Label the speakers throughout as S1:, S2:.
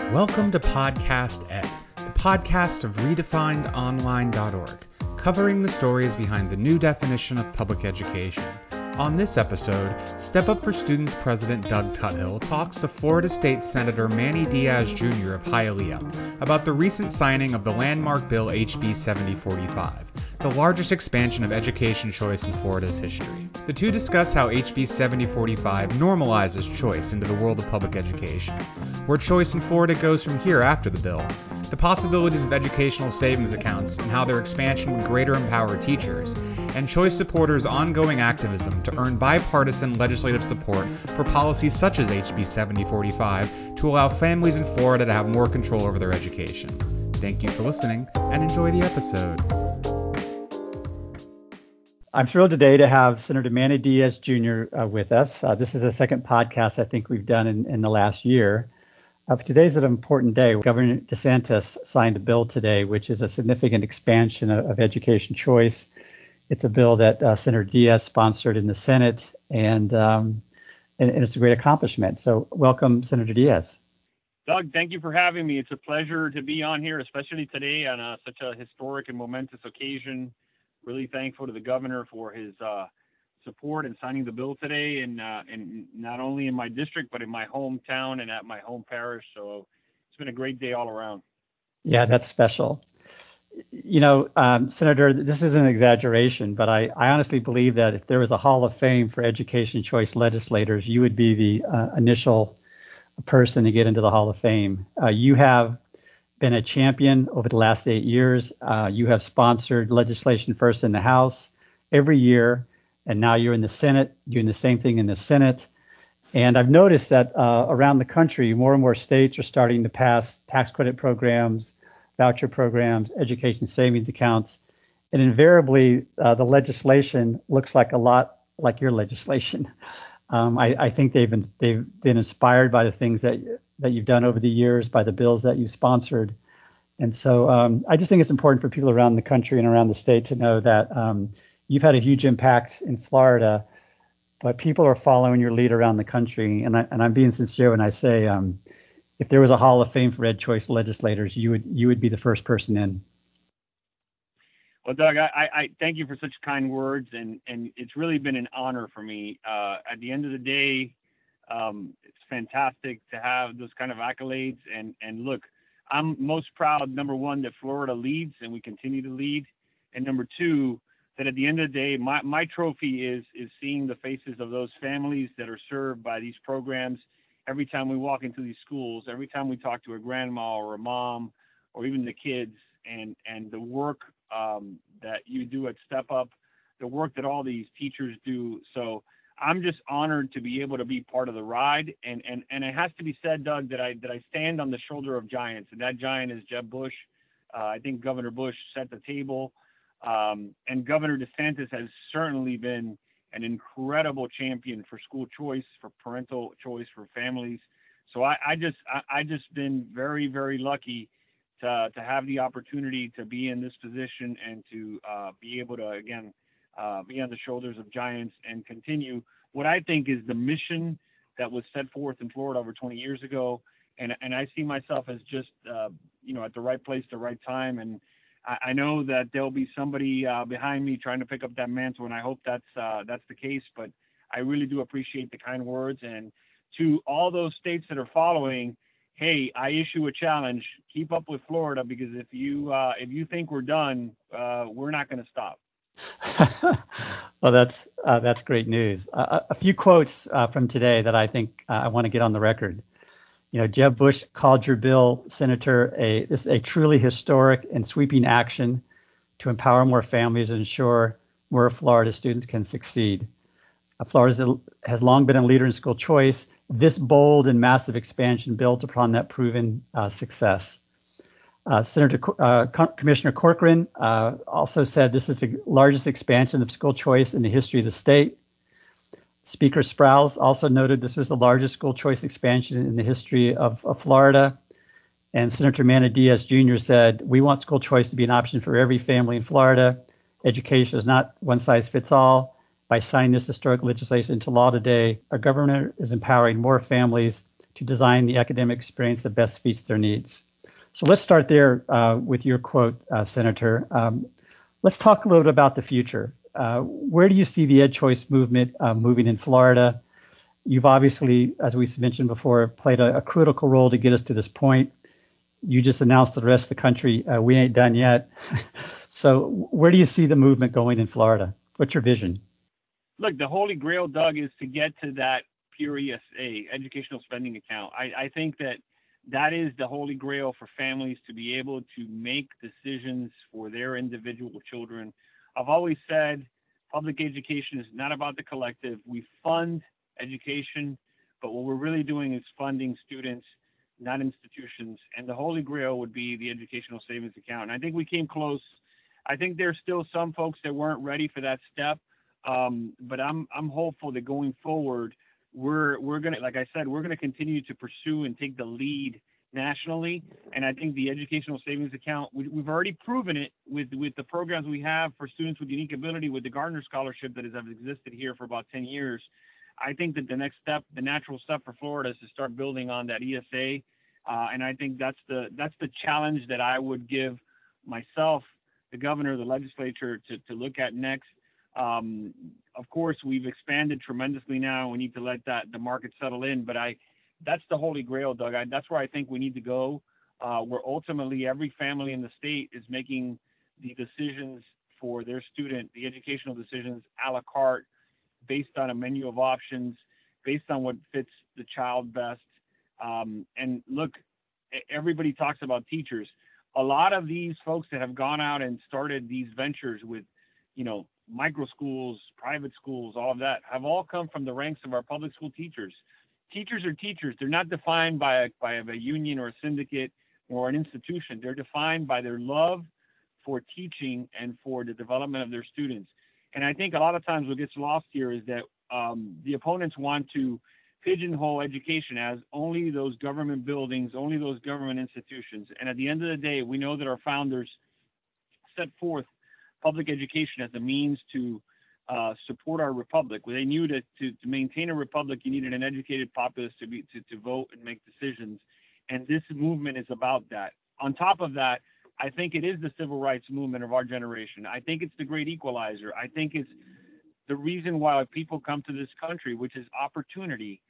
S1: Welcome to Podcast Ed, the podcast of redefinedonline.org, covering the stories behind the new definition of public education. On this episode, Step Up for Students President Doug Tuthill talks to Florida State Senator Manny Diaz Jr. of Hialeah about the recent signing of the landmark bill HB 7045, the largest expansion of education choice in Florida's history. The two discuss how HB 7045 normalizes choice into the world of public education, where choice in Florida goes from here after the bill, the possibilities of educational savings accounts and how their expansion would greater empower teachers, and choice supporters' ongoing activism to earn bipartisan legislative support for policies such as HB 7045 to allow families in Florida to have more control over their education. Thank you for listening and enjoy the episode.
S2: I'm thrilled today to have Senator Manny Diaz Jr. With us. This is the second podcast I think we've done in the last year. Today's an important day. Governor DeSantis signed a bill today, which is a significant expansion of education choice. It's a bill that Senator Diaz sponsored in the Senate, and it's a great accomplishment. So welcome, Senator Diaz.
S3: Doug, thank you for having me. It's a pleasure to be on here, especially today on such a historic and momentous occasion. Really thankful to the governor for his support in signing the bill today, and not only in my district, but in my hometown and at my home parish. So it's been a great day all around.
S2: Yeah, that's special. You know, Senator, this is an exaggeration, but I honestly believe that if there was a Hall of Fame for education choice legislators, you would be the initial person to get into the Hall of Fame. You have been a champion over the last 8 years. You have sponsored legislation first in the House every year, and now you're in the Senate doing the same thing in the Senate. And I've noticed that around the country, more and more states are starting to pass tax credit programs, voucher programs, education savings accounts, and invariably the legislation looks like a lot like your legislation. I think they've been inspired by the things that you've done over the years, by the bills that you've sponsored. And so I just think it's important for people around the country and around the state to know that you've had a huge impact in Florida, but people are following your lead around the country. And I'm being sincere when I say if there was a Hall of Fame for ed choice legislators, you would be the first person in.
S3: Well, Doug, I thank you for such kind words, and it's really been an honor for me. At the end of the day, it's fantastic to have those kind of accolades. And look, I'm most proud, number one, that Florida leads and we continue to lead. And number two, that at the end of the day, my trophy is seeing the faces of those families that are served by these programs. Every time we walk into these schools, every time we talk to a grandma or a mom or even the kids, and the work that you do at Step Up, the work that all these teachers do. So I'm just honored to be able to be part of the ride. And it has to be said, Doug, that I stand on the shoulder of giants, and that giant is Jeb Bush. I think Governor Bush set the table. And Governor DeSantis has certainly been an incredible champion for school choice, for parental choice, for families. So I just been very, very lucky to have the opportunity to be in this position and to be able to, again, be on the shoulders of giants and continue what I think is the mission that was set forth in Florida over 20 years ago. And I see myself as just, at the right place, the right time. And I know that there'll be somebody behind me trying to pick up that mantle, and I hope that's the case. But I really do appreciate the kind words. And to all those states that are following, hey, I issue a challenge: keep up with Florida, because if you think we're done, we're not going to stop.
S2: Well, that's great news. A few quotes from today that I think I want to get on the record. You know, Jeb Bush called your bill, Senator, a truly historic and sweeping action to empower more families and ensure more Florida students can succeed. Florida has long been a leader in school choice. This bold and massive expansion built upon that proven success. Commissioner Corcoran also said this is the largest expansion of school choice in the history of the state. Speaker Sprowls also noted this was the largest school choice expansion in the history of Florida. And Senator Manny Diaz Jr. said, we want school choice to be an option for every family in Florida. Education is not one size fits all. By signing this historic legislation into law today, our governor is empowering more families to design the academic experience that best meets their needs. So let's start there with your quote, Senator. Let's talk a little bit about the future. Where do you see the EdChoice movement moving in Florida? You've obviously, as we mentioned before, played a critical role to get us to this point. You just announced to the rest of the country, we ain't done yet. So where do you see the movement going in Florida? What's your vision?
S3: Look, the holy grail, Doug, is to get to that pure ESA, educational spending account. I think that is the holy grail for families to be able to make decisions for their individual children. I've always said public education is not about the collective. We fund education, but what we're really doing is funding students, not institutions. And the holy grail would be the educational savings account. And I think we came close. I think there's still some folks that weren't ready for that step. But I'm hopeful that going forward, we're going to, like I said, we're going to continue to pursue and take the lead nationally. And I think the educational savings account, we've already proven it with the programs we have for students with unique ability, with the Gardner Scholarship that has existed here for about 10 years. I think that the next step, the natural step for Florida, is to start building on that ESA. And I think that's the challenge that I would give myself, the governor, the legislature to look at next. Of course, we've expanded tremendously now. We need to let the market settle in. But that's the holy grail, Doug. That's where I think we need to go, where ultimately every family in the state is making the decisions for their student, the educational decisions a la carte, based on a menu of options, based on what fits the child best. And look, everybody talks about teachers. A lot of these folks that have gone out and started these ventures with, micro schools, private schools, all of that, have all come from the ranks of our public school teachers. Teachers are teachers. They're not defined by a union or a syndicate or an institution. They're defined by their love for teaching and for the development of their students. And I think a lot of times what gets lost here is that the opponents want to pigeonhole education as only those government buildings, only those government institutions. And at the end of the day, we know that our founders set forth public education as a means to support our republic. They knew that to maintain a republic, you needed an educated populace to vote and make decisions. And this movement is about that. On top of that, I think it is the civil rights movement of our generation. I think it's the great equalizer. I think it's the reason why people come to this country, which is opportunity.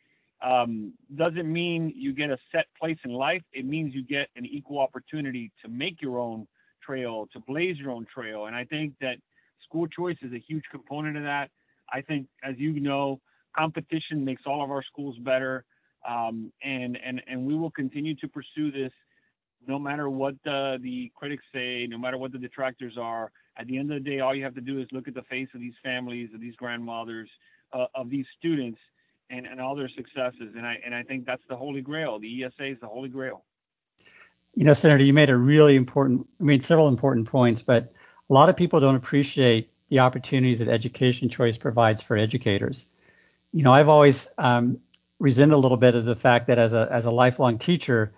S3: Doesn't mean you get a set place in life. It means you get an equal opportunity to make your own trail, to blaze your own trail. And I think that school choice is a huge component of that. I think, as you know, competition makes all of our schools better. And we will continue to pursue this no matter what the critics say, no matter what the detractors are. At the end of the day, all you have to do is look at the face of these families, of these grandmothers, of these students, and all their successes. And I think that's the holy grail. The ESA is the holy grail.
S2: Senator, you made several important points, but a lot of people don't appreciate the opportunities that education choice provides for educators. I've always resented a little bit of the fact that as a lifelong teacher,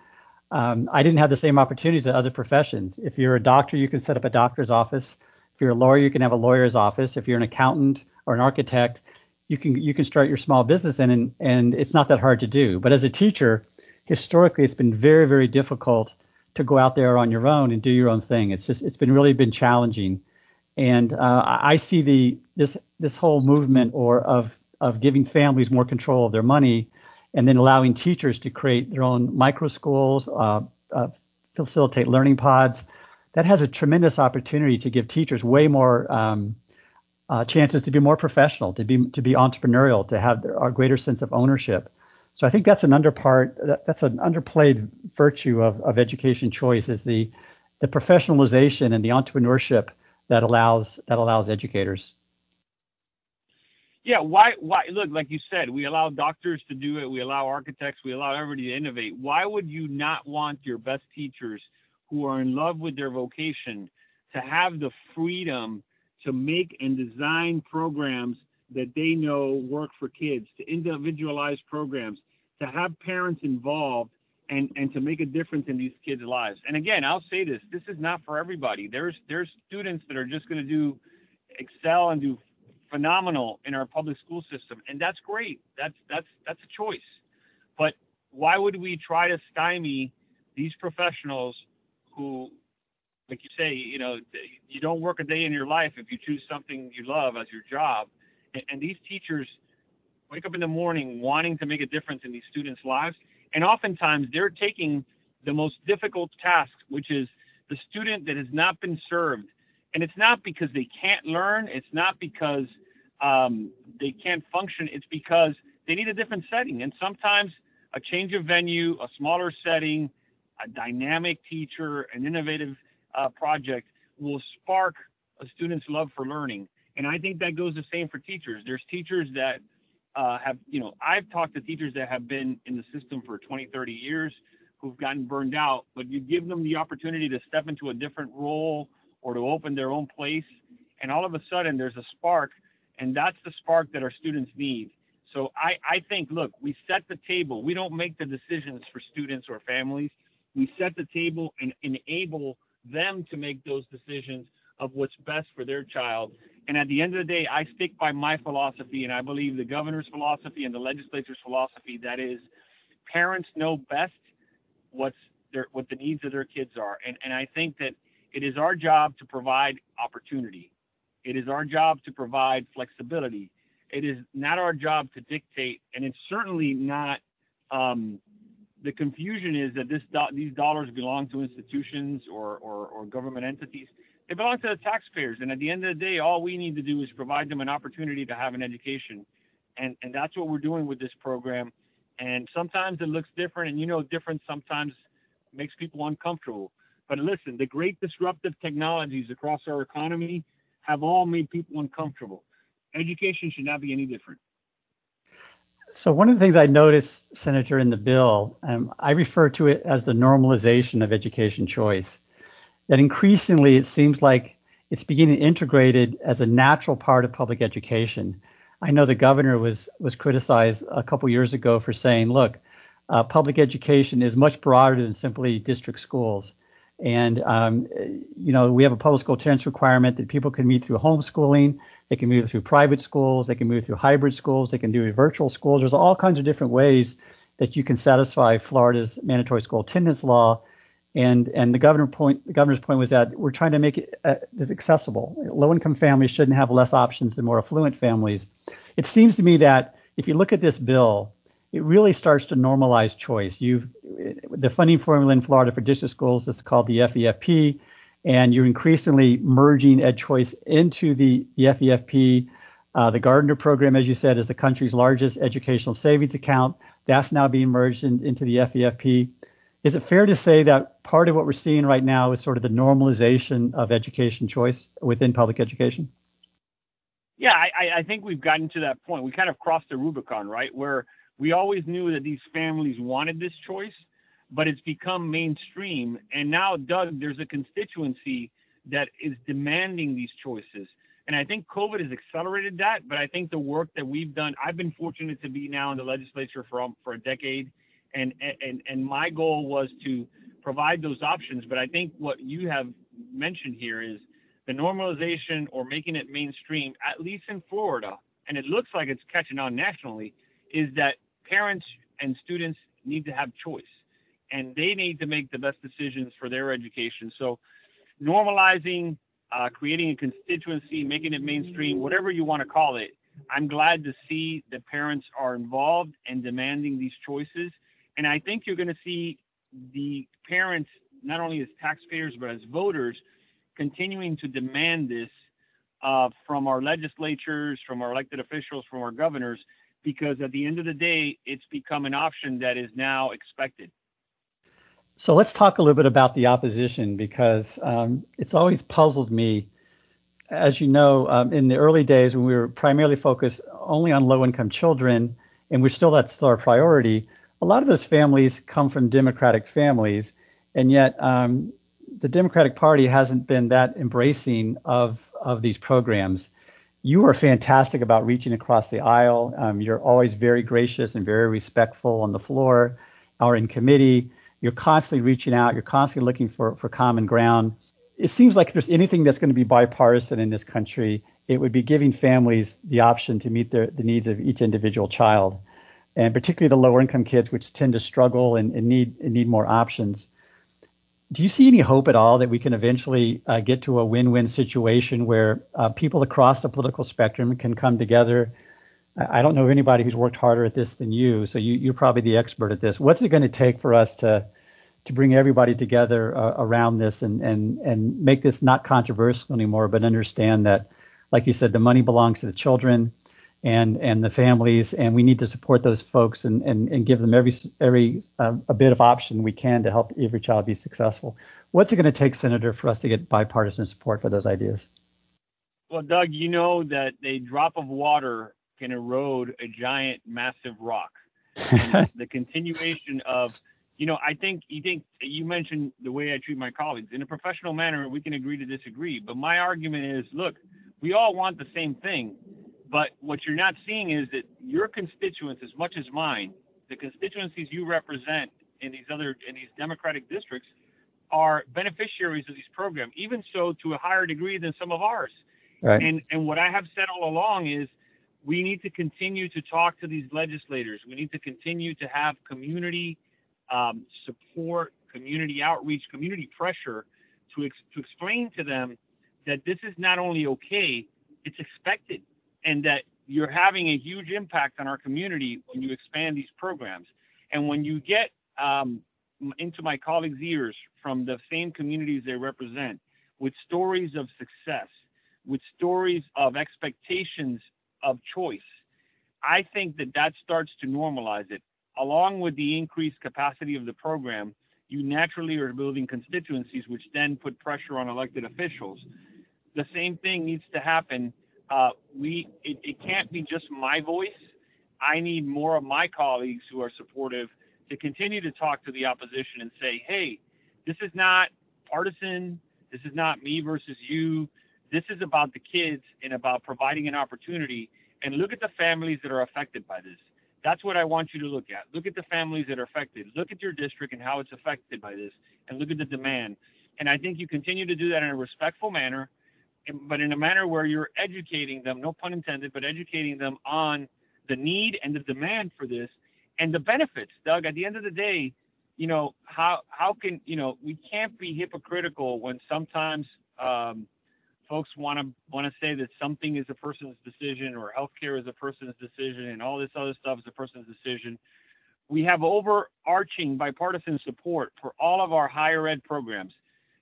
S2: I didn't have the same opportunities that other professions. If you're a doctor, you can set up a doctor's office. If you're a lawyer, you can have a lawyer's office. If you're an accountant or an architect, you can start your small business and it's not that hard to do. But as a teacher, historically, it's been very, very difficult to go out there on your own and do your own thing. It's been challenging. And I see this whole movement of giving families more control of their money and then allowing teachers to create their own micro schools, facilitate learning pods. That has a tremendous opportunity to give teachers way more chances to be more professional, to be entrepreneurial, to have a greater sense of ownership. So I think that's an underplayed virtue of education choice, is the professionalization and the entrepreneurship that allows educators.
S3: Yeah, why? Look, like you said, we allow doctors to do it. We allow architects. We allow everybody to innovate. Why would you not want your best teachers who are in love with their vocation to have the freedom to make and design programs that they know work for kids, to individualize programs, to have parents involved, and to make a difference in these kids' lives? And again, I'll say this is not for everybody. There's students that are just going to excel and do phenomenal in our public school system, and that's great. That's a choice. But why would we try to stymie these professionals who, like you say, you don't work a day in your life if you choose something you love as your job. And these teachers wake up in the morning wanting to make a difference in these students' lives. And oftentimes they're taking the most difficult task, which is the student that has not been served. And it's not because they can't learn. It's not because they can't function. It's because they need a different setting. And sometimes a change of venue, a smaller setting, a dynamic teacher, an innovative project will spark a student's love for learning. And I think that goes the same for teachers. There's teachers that I've talked to teachers that have been in the system for 20, 30 years who've gotten burned out, but you give them the opportunity to step into a different role or to open their own place, and all of a sudden there's a spark, and that's the spark that our students need. So I think, look, we set the table. We don't make the decisions for students or families. We set the table and enable them to make those decisions of what's best for their child. And at the end of the day, I stick by my philosophy, and I believe the governor's philosophy and the legislature's philosophy, that is, parents know best what the needs of their kids are. And I think that it is our job to provide opportunity. It is our job to provide flexibility. It is not our job to dictate, and it's certainly not. The confusion is that these dollars belong to institutions or government entities. They belong to the taxpayers, and at the end of the day, all we need to do is provide them an opportunity to have an education, and that's what we're doing with this program. And sometimes it looks different, and different sometimes makes people uncomfortable. But listen, the great disruptive technologies across our economy have all made people uncomfortable. Education should not be any different.
S2: So one of the things I noticed, Senator, in the bill, I refer to it as the normalization of education choice. That increasingly it seems like it's beginning integrated as a natural part of public education. I know the governor was criticized a couple years ago for saying, look, public education is much broader than simply district schools. And, we have a public school attendance requirement that people can meet through homeschooling. They can move through private schools. They can move through hybrid schools. They can do virtual schools. There's all kinds of different ways that you can satisfy Florida's mandatory school attendance law. And the governor's point was that we're trying to make it as accessible. Low-income families shouldn't have less options than more affluent families. It seems to me that if you look at this bill, it really starts to normalize choice. The funding formula in Florida for district schools is called the FEFP, and you're increasingly merging EdChoice into the FEFP. The Gardner program, as you said, is the country's largest educational savings account. That's now being merged into the FEFP. Is it fair to say that part of what we're seeing right now is sort of the normalization of education choice within public education?
S3: Yeah, I think we've gotten to that point. We kind of crossed the Rubicon, right, where we always knew that these families wanted this choice, but it's become mainstream. And now, Doug, there's a constituency that is demanding these choices. And I think COVID has accelerated that, but I think the work that we've done, I've been fortunate to be now in the legislature for a decade. And my goal was to provide those options. But I think what you have mentioned here is the normalization or making it mainstream, at least in Florida, and it looks like it's catching on nationally, is that parents and students need to have choice, and they need to make the best decisions for their education. So normalizing, creating a constituency, making it mainstream, whatever you want to call it, I'm glad to see that parents are involved and demanding these choices. And I think you're going to see the parents, not only as taxpayers, but as voters, continuing to demand this from our legislatures, from our elected officials, from our governors, because at the end of the day, it's become an option that is now expected.
S2: So let's talk a little bit about the opposition, because it's always puzzled me. As you know, in the early days when we were primarily focused only on low-income children, and that's still our priority, a lot of those families come from Democratic families, and yet the Democratic Party hasn't been that embracing of these programs. You are fantastic about reaching across the aisle. You're always very gracious and very respectful on the floor or in committee. You're constantly reaching out. You're constantly looking for common ground. It seems like if there's anything that's going to be bipartisan in this country, it would be giving families the option to meet the needs of each individual child. and particularly the lower income kids, which tend to struggle and need more options. Do you see any hope at all that we can eventually get to a win-win situation where people across the political spectrum can come together? I don't know of anybody who's worked harder at this than you, so you're probably the expert at this. What's it going to take for us to bring everybody together around this and make this not controversial anymore, but understand that, like you said, the money belongs to the children and the families, and we need to support those folks and give them every a bit of option we can to help every child be successful. What's it going to take, Senator, for us to get bipartisan support for those ideas?
S3: Well, Doug, you know that a drop of water can erode a giant, massive rock. And the continuation of, I think you mentioned the way I treat my colleagues. In a professional manner, we can agree to disagree. But my argument is, look, we all want the same thing. But what you're not seeing is that your constituents, as much as mine, the constituencies you represent in these Democratic districts, are beneficiaries of these programs, even so to a higher degree than some of ours.
S2: Right.
S3: And what I have said all along is we need to continue to talk to these legislators. We need to continue to have community support, community outreach, community pressure to explain to them that this is not only okay, it's expected. And that you're having a huge impact on our community when you expand these programs. And when you get into my colleagues' ears from the same communities they represent, with stories of success, with stories of expectations of choice, I think that starts to normalize it. Along with the increased capacity of the program, you naturally are building constituencies, which then put pressure on elected officials. The same thing needs to happen. It can't be just my voice. I need more of my colleagues who are supportive to continue to talk to the opposition and say, hey, this is not partisan. This is not me versus you. This is about the kids and about providing an opportunity. And look at the families that are affected by this. That's what I want you to look at. Look at the families that are affected. Look at your district and how it's affected by this, and look at the demand. And I think you continue to do that in a respectful manner, but in a manner where you're educating them, no pun intended, but educating them on the need and the demand for this and the benefits. Doug, at the end of the day, how can, we can't be hypocritical when sometimes folks want to say that something is a person's decision or healthcare is a person's decision and all this other stuff is a person's decision. We have overarching bipartisan support for all of our higher ed programs.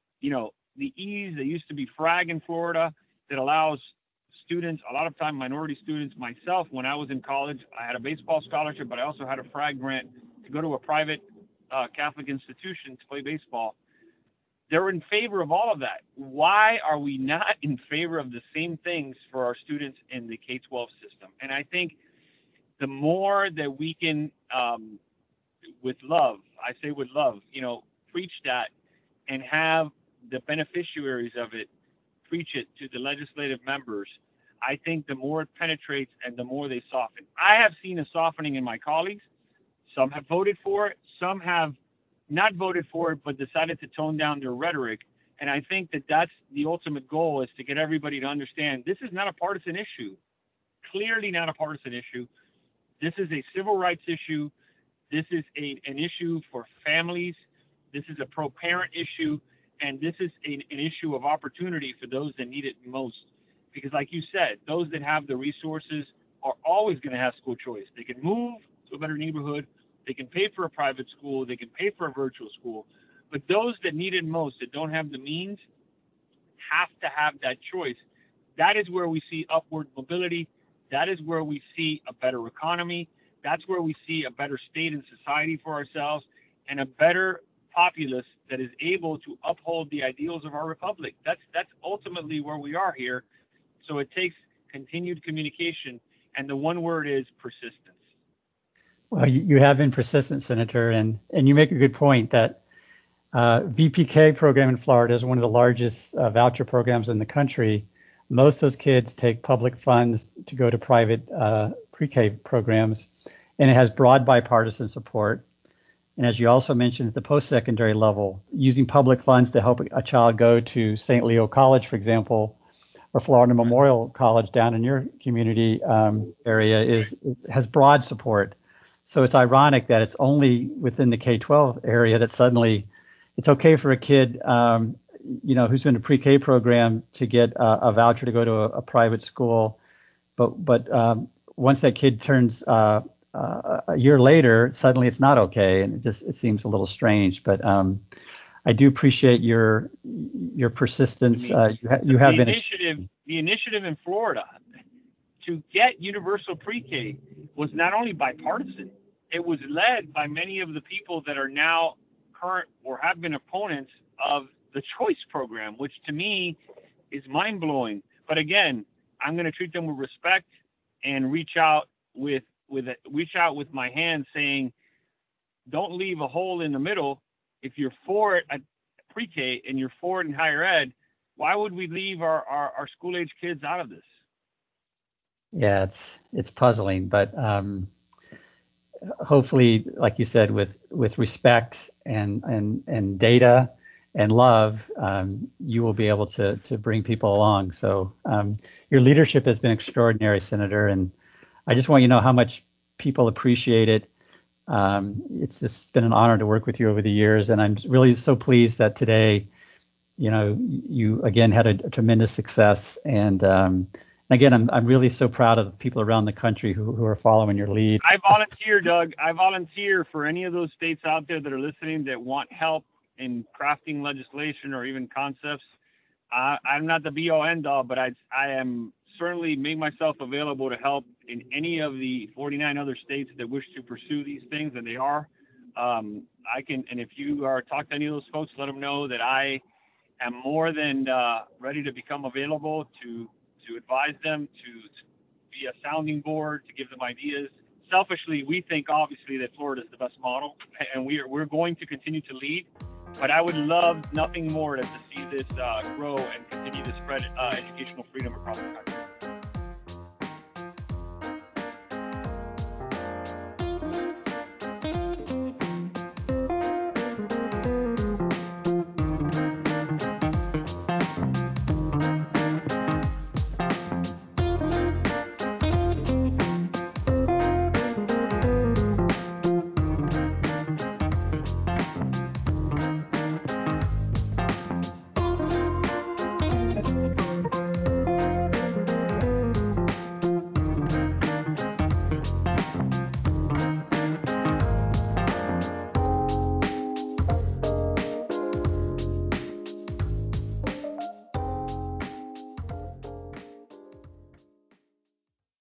S3: The EASE, there used to be FRAG in Florida that allows students, a lot of time minority students, myself, when I was in college, I had a baseball scholarship, but I also had a FRAG grant to go to a private Catholic institution to play baseball. They're in favor of all of that. Why are we not in favor of the same things for our students in the K-12 system? And I think the more that we can, with love, I say with love, preach that and have the beneficiaries of it preach it to the legislative members, I think the more it penetrates and the more they soften. I have seen a softening in my colleagues. Some have voted for it. Some have not voted for it, but decided to tone down their rhetoric. And I think that's the ultimate goal, is to get everybody to understand this is not a partisan issue. Clearly not a partisan issue. This is a civil rights issue. This is an issue for families. This is a pro-parent issue. And this is an issue of opportunity for those that need it most. Because like you said, those that have the resources are always going to have school choice. They can move to a better neighborhood. They can pay for a private school. They can pay for a virtual school. But those that need it most, that don't have the means, have to have that choice. That is where we see upward mobility. That is where we see a better economy. That's where we see a better state and society for ourselves, and a better populace that is able to uphold the ideals of our republic. That's ultimately where we are here. So it takes continued communication, and the one word is persistence.
S2: Well, you have been persistent, Senator, and you make a good point that VPK program in Florida is one of the largest voucher programs in the country. Most of those kids take public funds to go to private pre-K programs, and it has broad bipartisan support. And as you also mentioned, at the post-secondary level, using public funds to help a child go to St. Leo College, for example, or Florida Memorial College down in your community area has broad support. So it's ironic that it's only within the K-12 area that suddenly it's okay for a kid, who's in a pre-K program to get a voucher to go to a private school, but once that kid turns a year later, suddenly it's not okay, and it seems a little strange. But I do appreciate your persistence. You have been
S3: the initiative in Florida to get universal pre-K was not only bipartisan, it was led by many of the people that are now current or have been opponents of the choice program, which to me is mind-blowing. But again, I'm going to treat them with respect and reach out with my hand saying, don't leave a hole in the middle. If you're for it at pre-K and you're for it in higher ed, why would we leave our school-age kids out of this?
S2: Yeah, it's puzzling, but hopefully, like you said, with respect and data and love, you will be able to bring people along. So your leadership has been extraordinary, Senator, and I just want you to know how much people appreciate it. It's been an honor to work with you over the years, and I'm really so pleased that today, you again had a tremendous success. And again, I'm really so proud of the people around the country who are following your lead.
S3: I volunteer, Doug. I volunteer for any of those states out there that are listening that want help in crafting legislation or even concepts. I'm not the be-all end-all, but I am certainly make myself available to help in any of the 49 other states that wish to pursue these things, and they are. I can, and if you are talk to any of those folks, let them know that I am more than ready to become available to advise them, to be a sounding board, to give them ideas. Selfishly, we think obviously that Florida is the best model, and we're going to continue to lead. But I would love nothing more than to see this grow and continue to spread educational freedom across the country.